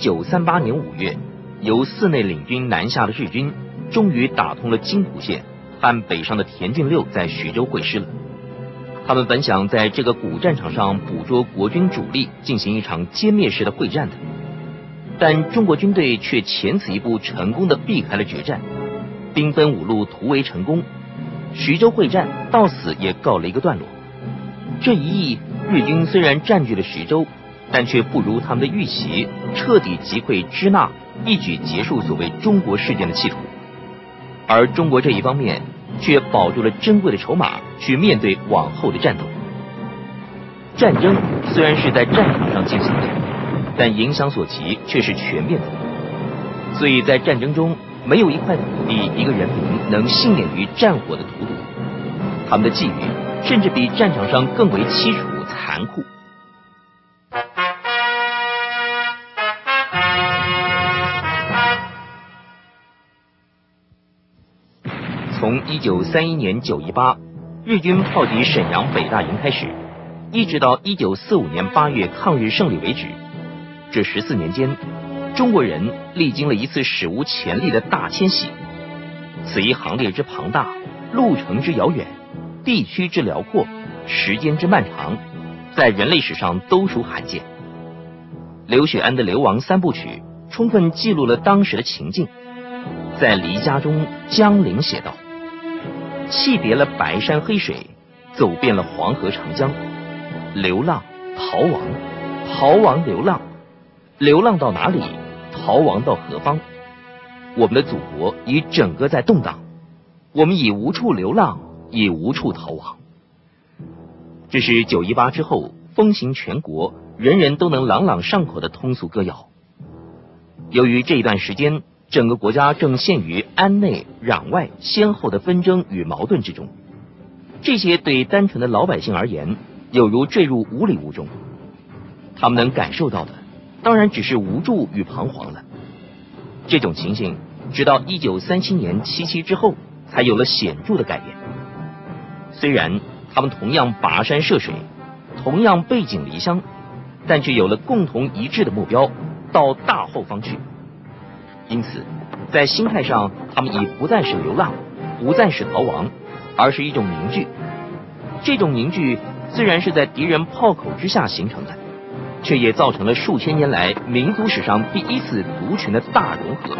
1938年5月，由寺内领军南下的日军终于打通了津浦线，和北上的田径六在徐州会师了。他们本想在这个古战场上捕捉国军主力，进行一场歼灭式的会战的，但中国军队却前此一步成功地避开了决战，兵分五路突围成功，徐州会战到此也告了一个段落。这一役，日军虽然占据了徐州，但却不如他们的预期，彻底击溃支那，一举结束所谓中国事件的企图。而中国这一方面却保住了珍贵的筹码，去面对往后的战斗。战争虽然是在战场上进行的，但影响所及却是全面的。所以在战争中，没有一块土地、一个人民能幸免于战火的荼毒。他们的际遇甚至比战场上更为凄楚残酷。从1931年9·18日军炮击沈阳北大营开始，一直到1945年8月抗日胜利为止，这14年间，中国人历经了一次史无前例的大迁徙。此一行列之庞大，路程之遥远，地区之辽阔，时间之漫长，在人类史上都属罕见。刘雪庵的《流亡三部曲》充分记录了当时的情境。在《离家》中，江陵写道：弃别了白山黑水，走遍了黄河长江，流浪逃亡，逃亡流浪，流浪到哪里，逃亡到何方？我们的祖国已整个在动荡，我们已无处流浪，已无处逃亡。这是9·18之后风行全国，人人都能朗朗上口的通俗歌谣。由于这一段时间，整个国家正陷于安内攘外先后的纷争与矛盾之中，这些对单纯的老百姓而言，有如坠入无里雾中。他们能感受到的，当然只是无助与彷徨了。这种情形，直到1937年7·7之后，才有了显著的改变。虽然他们同样跋山涉水，同样背井离乡，但却有了共同一致的目标，到大后方去。因此，在心态上，他们已不再是流浪，不再是逃亡，而是一种凝聚。这种凝聚虽然是在敌人炮口之下形成的，却也造成了数千年来民族史上第一次族群的大融合。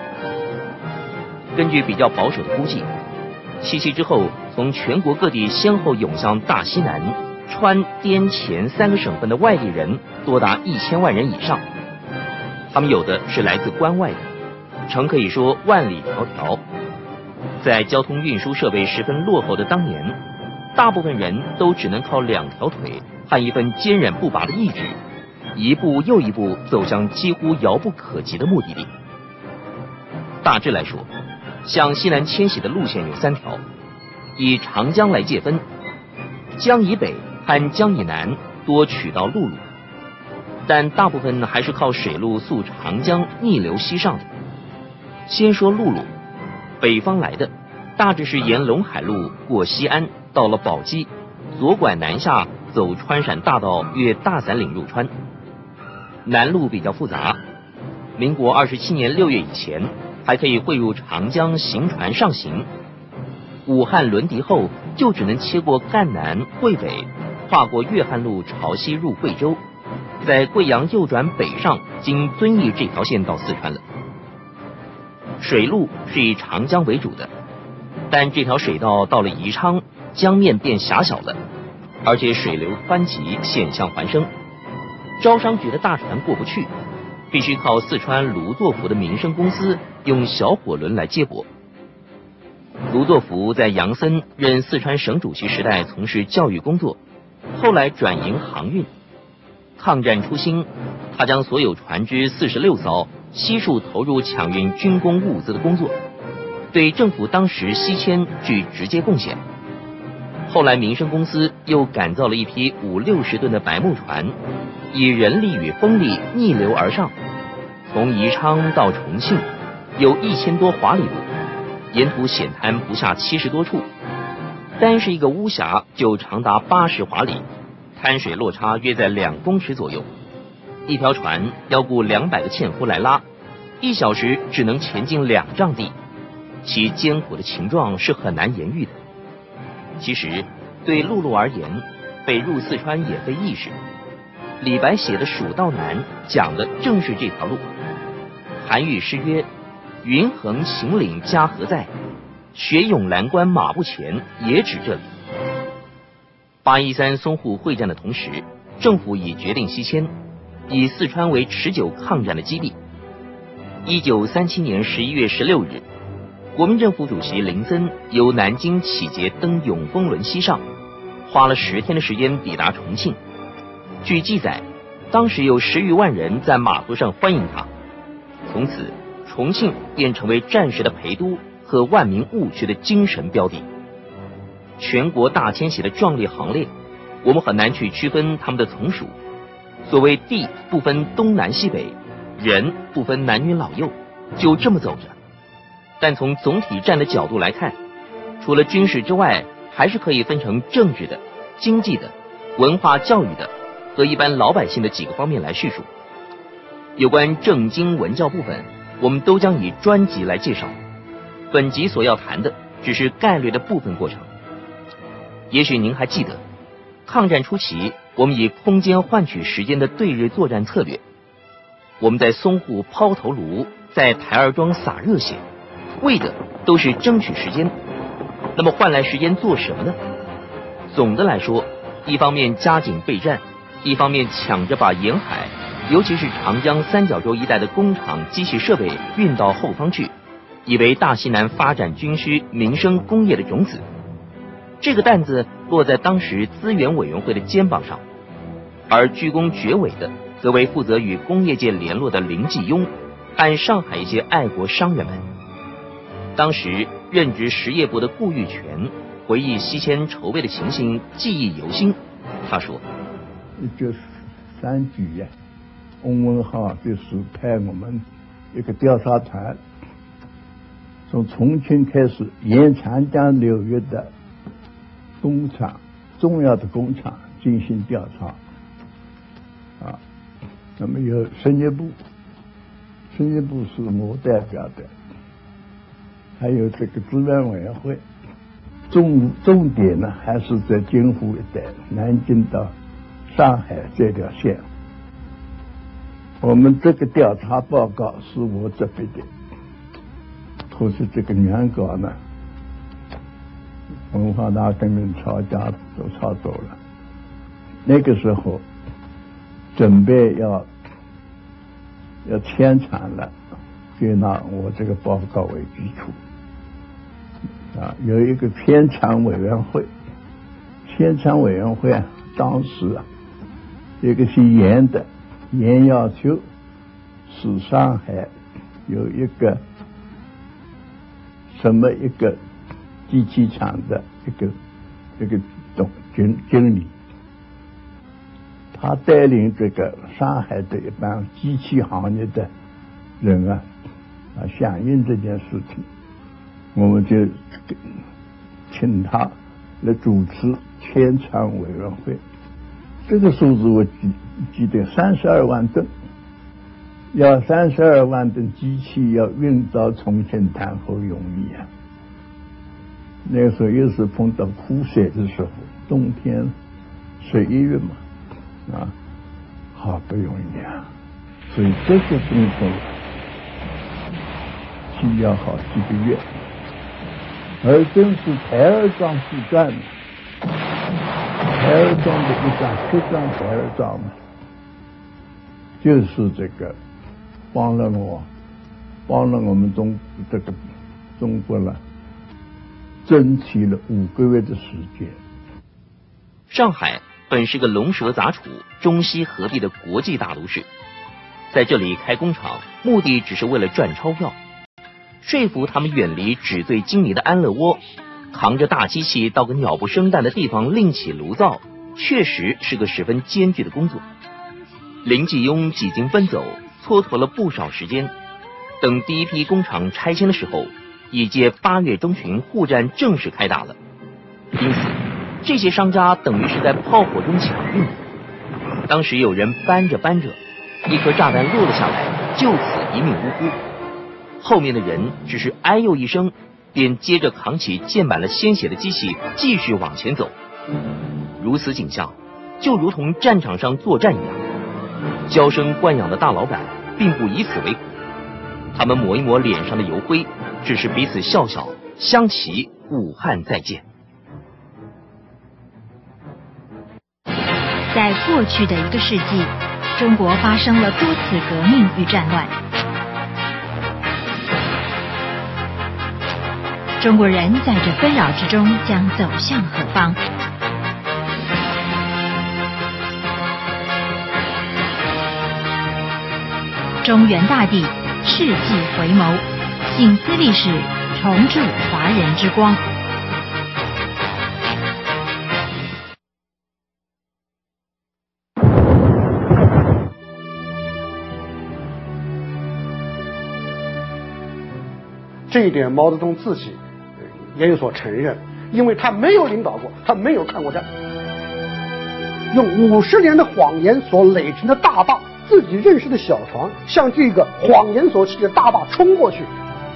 根据比较保守的估计，7·7之后，从全国各地先后涌向大西南、川、滇黔3个省份的外地人多达1000万人以上。他们有的是来自关外的，诚可以说万里迢迢。在交通运输设备十分落后的当年，大部分人都只能靠2条腿和一份坚韧不拔的意志，一步又一步走向几乎遥不可及的目的地。大致来说，向西南迁徙的路线有3条，以长江来界分，江以北和江以南多取道陆路，但大部分还是靠水路溯长江逆流西上的。先说陆路，北方来的大致是沿陇海路过西安，到了宝鸡，左拐南下，走川陕大道越大散岭入川。南路比较复杂，民国27年6月以前还可以汇入长江行船上行，武汉沦敌后就只能切过赣南、桂北，跨过粤汉路朝西入贵州，在贵阳右转北上，经遵义这条线到四川了。水路是以长江为主的，但这条水道到了宜昌，江面变狭小了，而且水流湍急，险象环生，招商局的大船过不去，必须靠四川卢作孚的民生公司用小火轮来接驳。卢作孚在杨森任四川省主席时代从事教育工作，后来转营航运。抗战初兴，他将所有船只46艘悉数投入抢运军工物资的工作，对政府当时西迁具直接贡献。后来民生公司又改造了一批50-60吨的白木船，以人力与风力逆流而上，从宜昌到重庆有1000多华里路，沿途险滩不下70多处，单是一个巫峡就长达80华里，滩水落差约在2公尺左右。 一条船要雇200个纤夫来拉，1小时只能前进2丈地，其艰苦的情状是很难言喻的。其实，对陆路而言，北入四川也非易事。李白写的《蜀道难》讲的正是这条路。韩愈诗曰：“云横秦岭家何在？雪涌蓝关马不前。”也指这里。813淞沪会战的同时，政府已决定西迁，以四川为持久抗战的基地。1937年11月16日，国民政府主席林森由南京启捷登永丰轮西上，花了10天的时间抵达重庆。据记载，当时有10余万人在码头上欢迎他。从此，重庆便成为战时的陪都和万民误区的精神标的。全国大迁徙的壮丽行列，我们很难去区分他们的从属。所谓地不分东南西北，人不分男女老幼，就这么走着。但从总体战的角度来看，除了军事之外，还是可以分成政治的、经济的、文化教育的和一般老百姓的几个方面来叙述。有关政经文教部分，我们都将以专辑来介绍。本集所要谈的只是概略的部分过程。也许您还记得，抗战初期我们以空间换取时间的对日作战策略。我们在淞沪抛头颅，在台儿庄洒热血，为的都是争取时间。那么换来时间做什么呢？总的来说，一方面加紧备战，一方面抢着把沿海，尤其是长江三角洲一带的工厂机器设备运到后方去，以为大西南发展军需民生工业的种子。这个担子落在当时资源委员会的肩膀上，而居功厥伟的则为负责与工业界联络的林继庸和上海一些爱国商人们。当时任职实业部的顾玉泉回忆西迁筹备的情形，记忆犹新。他说 ：“1939年，翁文灏就是派我们一个调查团，从重庆开始沿长江流域的工厂，重要的工厂进行调查。那么有实业部是我代表的，还有这个资源委员会。重点呢还是在京沪一带，南京到上海这条线。我们这个调查报告是我这边的，可是这个原稿呢，文化大革命抄家都抄走了。那个时候准备要迁产了，就拿我这个报告为基础。有一个迁产委员会，当时一个是严要求使上海有一个机器厂的一个总经理，他带领这个上海的一帮机器行业的人响应这件事情，我们就请他来主持迁产委员会。这个数字我记得32万吨，要32万吨机器要运到重庆谈何容易啊！那个时候又是碰到枯水的时候，冬天11月嘛，好不容易啊！所以这个工作需要好几个月。而正是台儿庄之战，台儿庄的一仗7仗台儿庄嘛，就是这个帮了我们中国了，争取了5个月的时间。 上海本是个龙蛇杂处、中西合璧的国际大都市，在这里开工厂，目的只是为了赚钞票。说服他们远离纸醉金迷的安乐窝，扛着大机器到个鸟不生蛋的地方另起炉灶，确实是个十分艰巨的工作。林继庸几经奔走，蹉跎了不少时间。等第一批工厂拆迁的时候，已届8月中旬沪战正式开打了。因此，这些商家等于是在炮火中抢运。当时有人搬着， 一颗炸弹落了下来，就此一命呜呼。后面的人只是哎呦一声，便接着扛起溅满了鲜血的机器，继续往前走。如此景象，就如同战场上作战一样。娇生惯养的大老板并不以此为苦，他们抹一抹脸上的油灰，只是彼此笑笑，相齐武汉再见。 在过去的一个世纪，中国发生了多次革命与战乱。中国人在这纷扰之中将走向何方？中原大地，世纪回眸，省思历史，重铸华人之光。 这一点毛泽东自己也有所承认，因为他没有领导过，他没有看过战，用50年的谎言所垒成的大坝，自己认识的小船向这个谎言所起的大坝冲过去。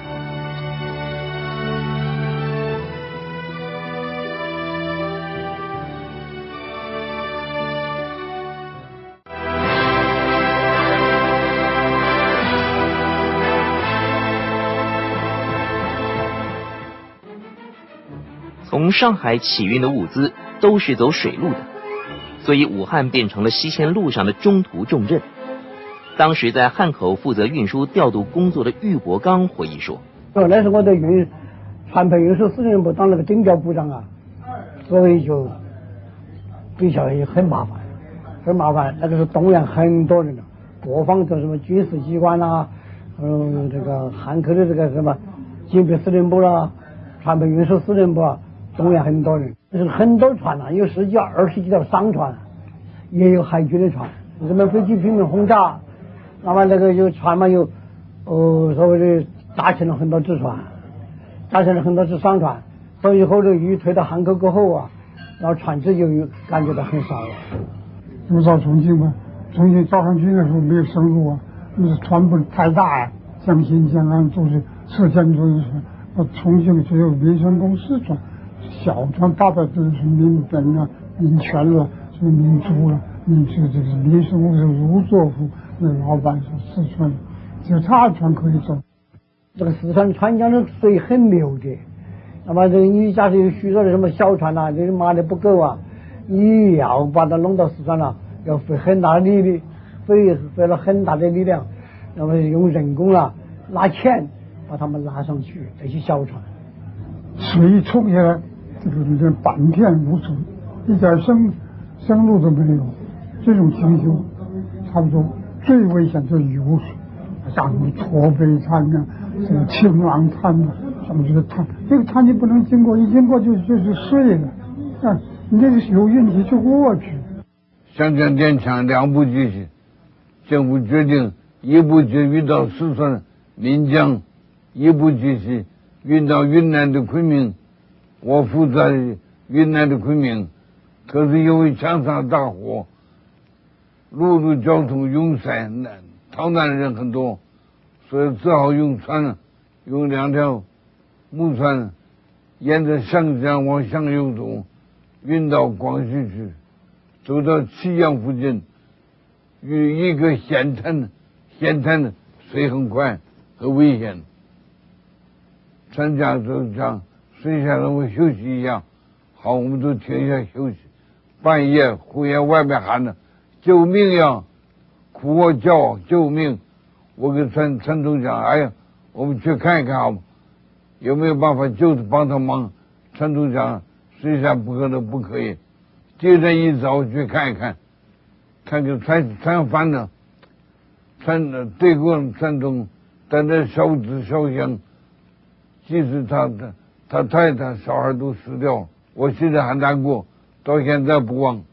从上海起运的物资都是走水路的，所以武汉变成了西线路上的中途重镇。当时在汉口负责运输调度工作的郁伯刚回忆说：“ 那时我在船舶运输司令部当那个顶调部长啊，所以就比较也很麻烦，很麻烦。那个是动员很多人的，各方的什么军事机关啦，这个汉口的这个什么警备司令部啦，船舶运输司令部啊。”动员很多人，就是很多船啊，有10几20几条商船，也有海军的船，什么飞机拼命轰炸，那么那个有船嘛有，所谓的搭建了很多只船，搭建了很多只商船，所以以后的鱼推到汉口过后啊，然后船只就感觉到很少了。 就到重庆嘛，重庆早上去的时候没有升路啊，那船不太大呀，像新疆啊都是4千多的船，重庆只有民生公司船。小船大的都是民本啊、民权了，什么民族了、这个民生公司卢作孚那老板说四川，就他船可以走。 这个四川川江的水很流的，那么这你假设有许多的什么小船啊，这马力不够啊，你要把它弄到四川了，要费很大的力力，费了很大的力量，那么用人工啊拿钱把他们拉上去，这些小船。 水一冲下来，这个半片无存，一点生路都没有。这种情形，差不多最危险就是有水，像什么驼背滩啊，这个青狼滩啊，什么这个滩，这个滩你不能经过，一经过就是碎了，啊，你这是有运气就过去。 湘江电厂2部机器，政府决定1部就运到四川岷江，1部机器运到云南的昆明，我负责云南的昆明，可是因为枪杀大火，陆路交通拥塞，逃难的人很多，所以只好用船，用2条木船，沿着湘江往向右走，运到广西去，走到祁阳附近，与一个险滩，水很快，很危险。船家就讲水下让我休息一下，好，我们都停下休息。半夜忽然外面喊了救命呀，哭我叫救命！我跟船头讲，哎呀，我们去看一看好吗？有没有办法救帮他忙？船头讲水下不可以。第二天一早去看一看，看个船翻了，对过船中带着小子小香。即使他太太小孩都死掉了，我现在还难过，到现在不忘。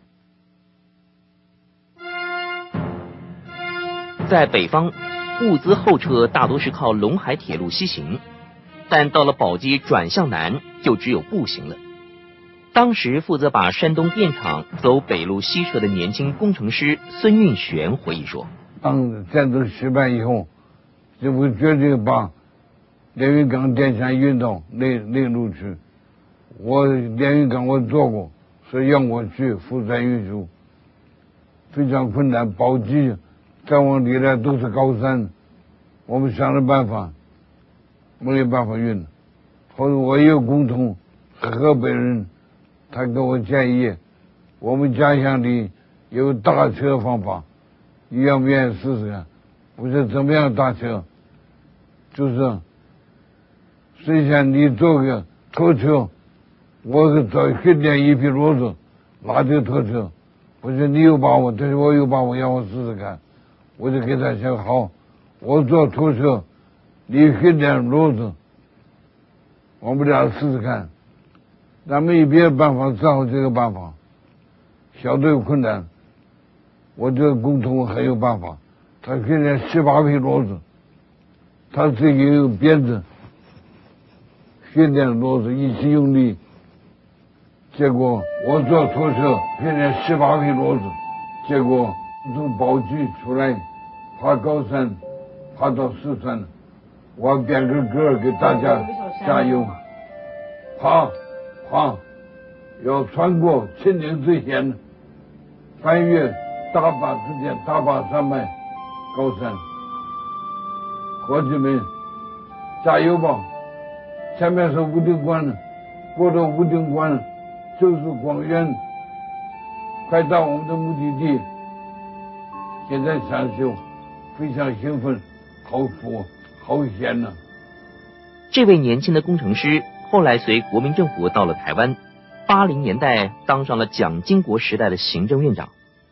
在北方，物资后撤大多是靠陇海铁路西行，但到了宝鸡转向南，就只有步行了。当时负责把山东电厂走北路西撤的年轻工程师孙运璇回忆说：“ 当战斗失败以后，政府决定把连云港电线运到内陆去。连云港我做过，所以让我去福山运输，非常困难。宝鸡再往里来都是高山，我们想了办法，没有办法运。后来我有工同河北人，他给我建议，我们家乡里有大车方法，你愿不愿意试试看？我说怎么样大车？就是谁想你做个拖车，我找训练一批骡子拉这个拖车。我说你有把握，但是我有把握，让我试试看。我就给他说好，我做拖车，你训练骡子，我们俩试试看。咱们没别的办法，只好这个办法。小队有困难，我这个工头很有办法，他训练18匹骡子，他自己有鞭子，训练骡子一起用力。结果我做拖车训练18匹骡子，结果从宝鸡出来，爬高山，爬到四川，我编个歌给大家加油，爬，要穿过秦岭最险，翻越大坝之间大坝山脉高山，伙计们加油吧！前面是武定关了，过了武定关就是广元，快到我们的目的地。现在想就非常兴奋，好富好险呐！ 这位年轻的工程师后来随国民政府到了台湾，80年代当上了蒋经国时代的行政院长。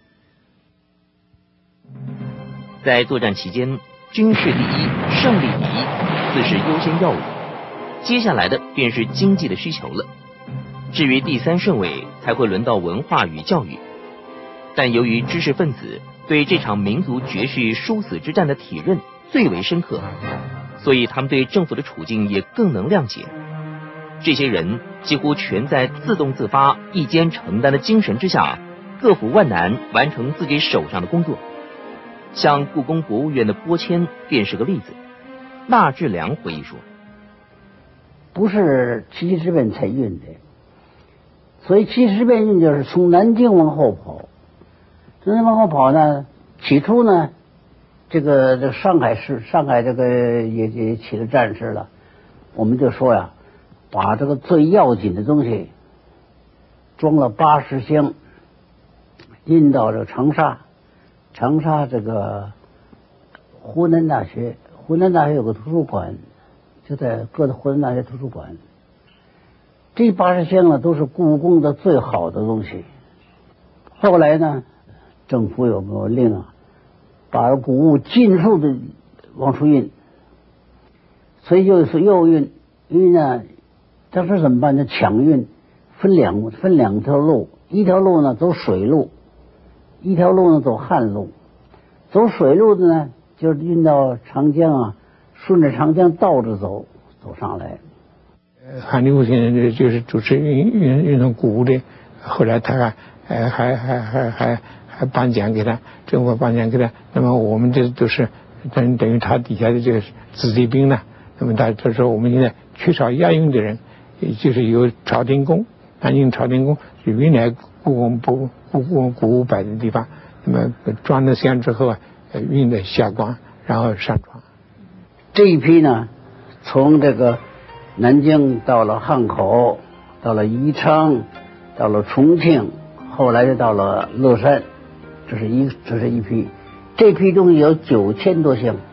在作战期间，军事第一，胜利第一，自是优先要务。接下来的便是经济的需求了。至于第3顺位，才会轮到文化与教育。但由于知识分子对这场民族绝续殊死之战的体认最为深刻，所以他们对政府的处境也更能谅解。这些人几乎全在自动自发、一肩承担的精神之下，克服万难，完成自己手上的工作。像故宫博物院的拨迁便是个例子。纳智良回忆说， 不是七七事变才运的，所以七七事变运就是从南京往后跑。从南京往后跑呢，起初呢，这个上海这个也起了战事了，我们就说呀，把这个最要紧的东西装了80箱，运到这个长沙。长沙这个湖南大学有个图书馆，就在搁在湖南大学图书馆。这80箱呢都是故宫的最好的东西。后来呢，政府有个令啊，把古物尽数的往出运，所以又运呢，当时怎么办呢？抢运，分两条路，一条路呢走水路，一条路呢走旱路。走水路的呢，就是运到长江啊，顺着长江倒着走上来。 韩立武先生就是主持运送古物的，后来他还颁奖给他，政府颁奖给他。那么我们这都是等于他底下的这个子弟兵呢。那么他说我们现在缺少押运的人，也就是有朝天宫，南京朝天宫是原来故宫古物摆的地方。那么装了箱之后啊，运到下关，然后上船。 这一批呢，从这个南京到了汉口，到了宜昌，到了重庆，后来就到了乐山，这是一批。这批东西有9000多箱。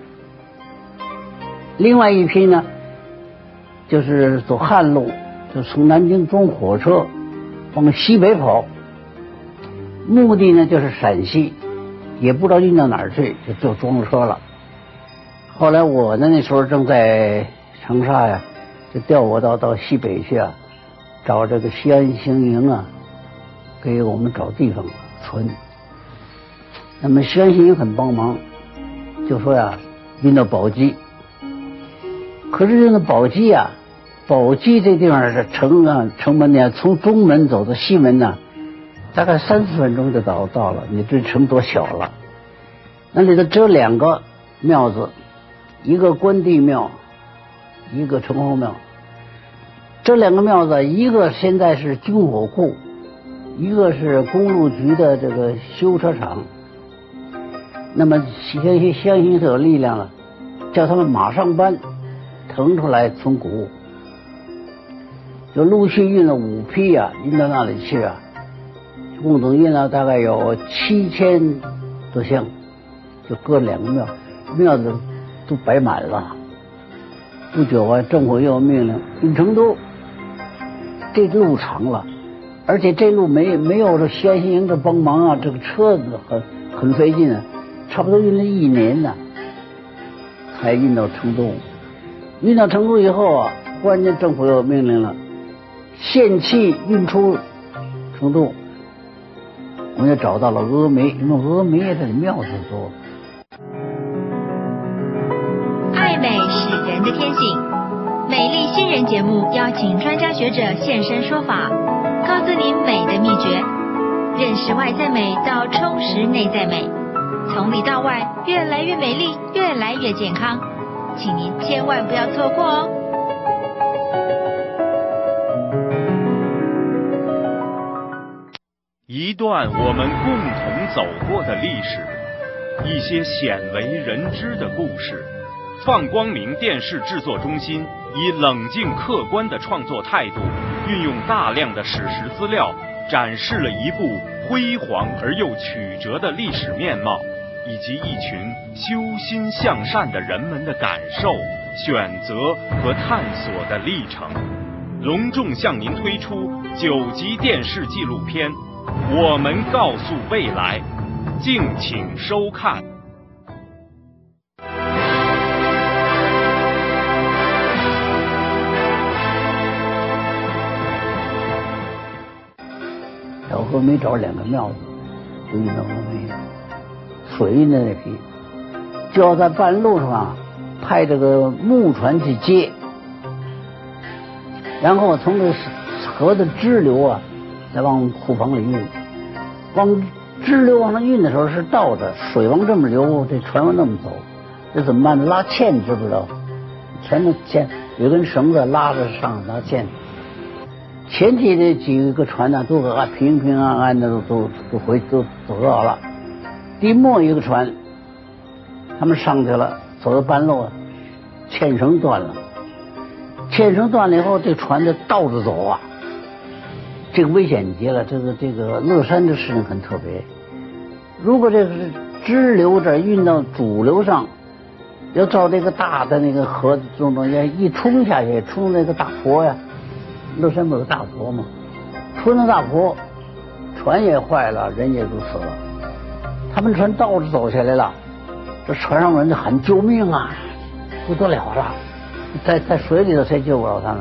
另外一批呢，就是走旱路，就从南京装火车往西北跑。目的呢就是陕西，也不知道运到哪儿去，就装车了。后来我呢那时候正在长沙呀，就调我到西北去啊，找这个西安行营啊，给我们找地方存。那么西安行营很帮忙，就说呀运到宝鸡。可是运到宝鸡啊，宝鸡这地方是城门呢，从中门走到西门呢，大概3-4分钟就到了，你这城多小了。 那里头只有2个庙子，一个关帝庙，一个城隍庙。这2个庙子，一个现在是军火库，一个是公路局的这个修车厂。那么相信有力量了，叫他们马上搬，腾出来存谷物，就陆续运了5批啊，运到那里去啊，共总运了大概有7000多箱，就搁2个庙，庙子都摆满了。不久啊，政府又有命令运成都，这路长了，而且这路没有这先行营的帮忙啊，这个车子很费劲啊，差不多运了1年呢，才运到成都。运到成都以后啊，忽然间政府又有命令了，限期运出成都。我们就找到了峨眉，因为峨眉这里庙子多。 爱美是人的天性，美丽新人节目邀请专家学者现身说法，告诉您美的秘诀，认识外在美到充实内在美，从里到外越来越美丽，越来越健康，请您千万不要错过哦。 一段我们共同走过的历史，一些鲜为人知的故事。放光明电视制作中心以冷静客观的创作态度，运用大量的史实资料，展示了一部辉煌而又曲折的历史面貌，以及一群修心向善的人们的感受、选择和探索的历程。隆重向您推出9集电视纪录片《我们告诉未来》，敬请收看。 到峨眉找2个庙子，就运到峨眉，水运的那批，就要在半路上啊派这个木船去接，然后从这河的支流啊再往库房里运。往支流往上运的时候是倒着，水往这么流，这船往那么走，这怎么办？拉纤，知不知道？前头牵有根绳子拉着上拉纤。前期这几个船呢，都平平安安的都走到了。第末一个船，他们上去了，走到半路，纤绳断了。纤绳断了以后，这船就倒着走啊，这个危险极了。这个乐山的事情很特别。如果这个是支流这运到主流上，要照这个大的那个河中一冲下去，冲那个大坡呀。乐山不有大坡吗？冲那大坡，船也坏了，人也都死了。他们船倒着走下来了，这船上人就喊救命啊，不得了了，在水里头才救不了他们。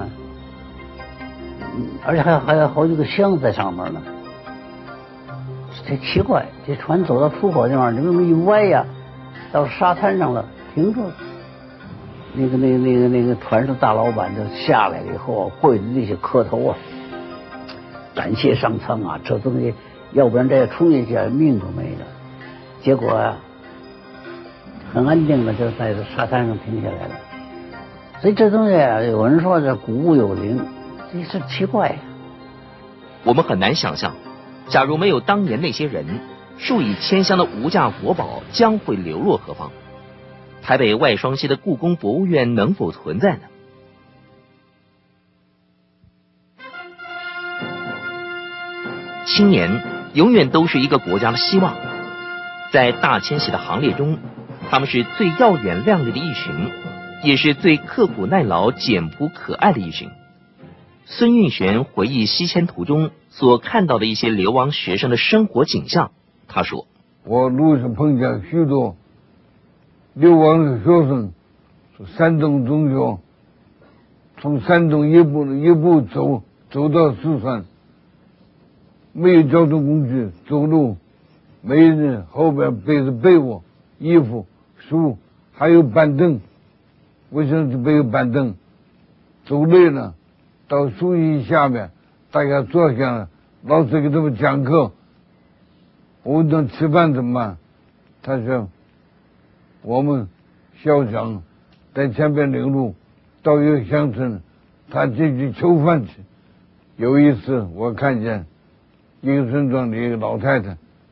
而且还有好几个箱子在上面呢。这奇怪，这船走到出口地方，就这么一歪呀，到沙滩上了，停住了。那个船上大老板就下来了以后，跪在地下磕头啊，感谢上苍啊，这东西要不然这要冲下去命都没了。结果啊，很安静的就在这沙滩上停下来了。所以这东西啊，有人说这古物有灵，这是奇怪呀。 我们很难想象，假如没有当年那些人，数以千箱的无价国宝将会流落何方？台北外双溪的故宫博物院能否存在呢？青年永远都是一个国家的希望，在大迁徙的行列中，他们是最耀眼亮丽的一群，也是最刻苦耐劳、简朴可爱的一群。孙运璇回忆西迁途中所看到的一些流亡学生的生活景象，他说：“ 我路上碰见许多流亡的学生，山东中学，从山东一步走到四川，没有交通工具，走路，没人后边背着被窝、衣服、书，还有板凳，为什么就没有板凳？走累了，到树荫下面，大家坐下了，老师给他们讲课。我问他吃饭怎么办？他说我们小张在前边领路到一个乡村，他进去求饭去。有一次我看见一个村庄的一个老太太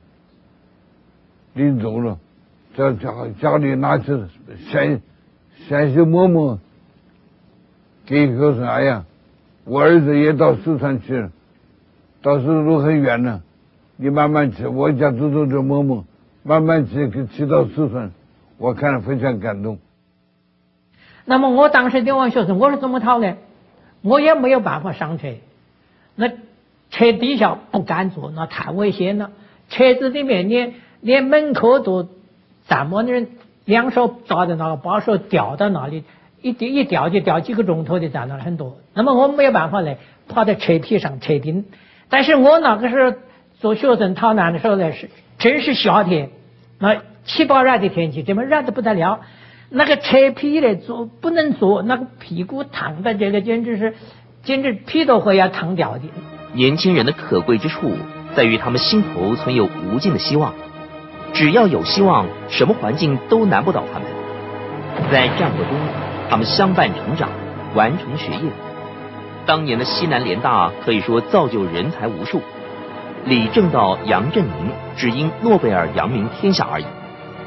临走了，在家里拿起鲜血馍馍给一口说：“哎呀，我儿子也到四川去了，到四川路很远呢，你慢慢吃，我家只做这馍馍，慢慢吃到四川。”我看了非常感动。 那么我当时就问学生，我说怎么逃呢？我也没有办法上车，那车底下不敢坐，那太危险了。车子里面连门口都站满人，两手抓着那个把手吊到那里，一吊就吊几个钟头的，站那很多。那么我没有办法呢，跑在车皮上车顶。但是我那个时候做学生逃难的时候呢，真是夏天，那7、8热的天气，这么热得不得了。那个车皮呢坐不能坐，那个屁股烫的这个简直皮都会要烫掉的。 年轻人的可贵之处在于他们心头存有无尽的希望，只要有希望，什么环境都难不倒他们。在战火中，他们相伴成长，完成学业。当年的西南联大可以说造就人才无数，李政道、杨振宁只因诺贝尔扬名天下而已。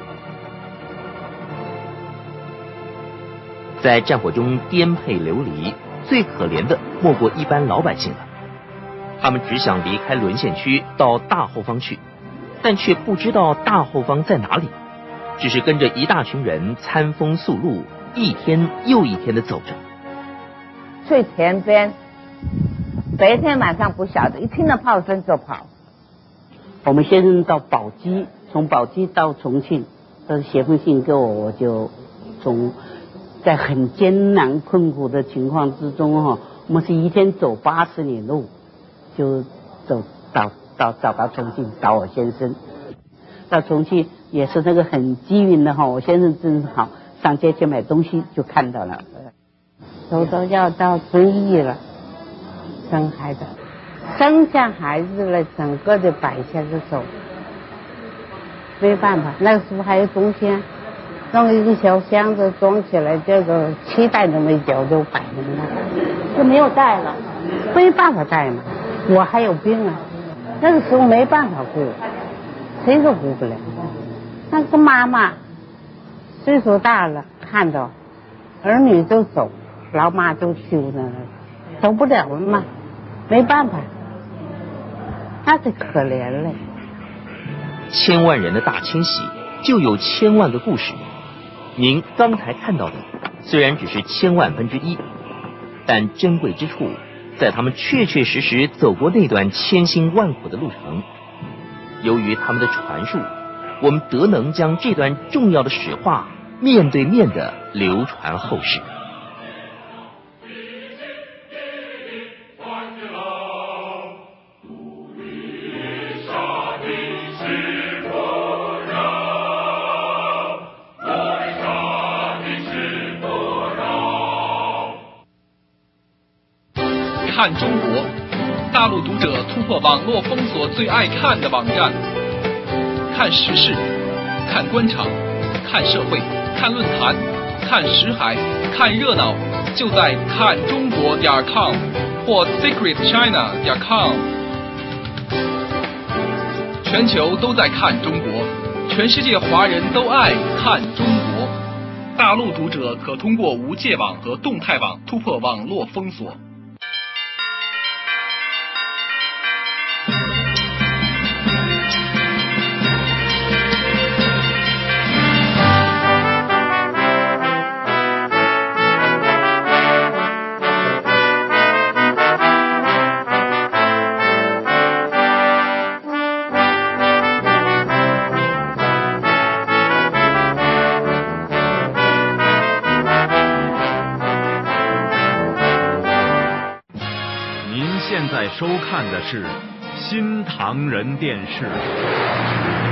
在战火中颠沛流离，最可怜的莫过一般老百姓了。他们只想离开沦陷区到大后方去，但却不知道大后方在哪里，只是跟着一大群人餐风宿露，一天又一天的走着。 最前边，白天晚上不晓得，一听到炮声就跑。 我们先生到宝鸡，从宝鸡到重庆，他写封信给我，我就在很艰难困苦的情况之中哈，我们是一天走80里路，就走找到重庆找我先生。到重庆也是那个很机运的哈，我先生真好，上街去买东西就看到了， 走到要到遵义了，生孩子，生下孩子了，整个就摆下着手，没办法，那个时候还有冬天。弄一个小箱子装起来，这个脐带都没绞就摆着呢，就没有带了，没办法带嘛。我还有病啊，那个时候没办法顾，谁都顾不了。那个妈妈岁数大了，看到儿女都走，老妈都丢那了，走不了了嘛，没办法，那是可怜了。 千万人的大迁徙，就有千万个故事。您刚才看到的虽然只是1000万分之一，但珍贵之处在他们确确实实走过那段千辛万苦的路程。由于他们的传述，我们得能将这段重要的史话面对面地流传后世。 看中国，大陆读者突破网络封锁最爱看的网站，看时事，看官场，看社会，看论坛，看识海，看热闹，就在看中国.com 或 secretchina.com。全球都在看中国，全世界华人都爱看中国。大陆读者可通过无界网和动态网突破网络封锁。 现在收看的是新唐人电视。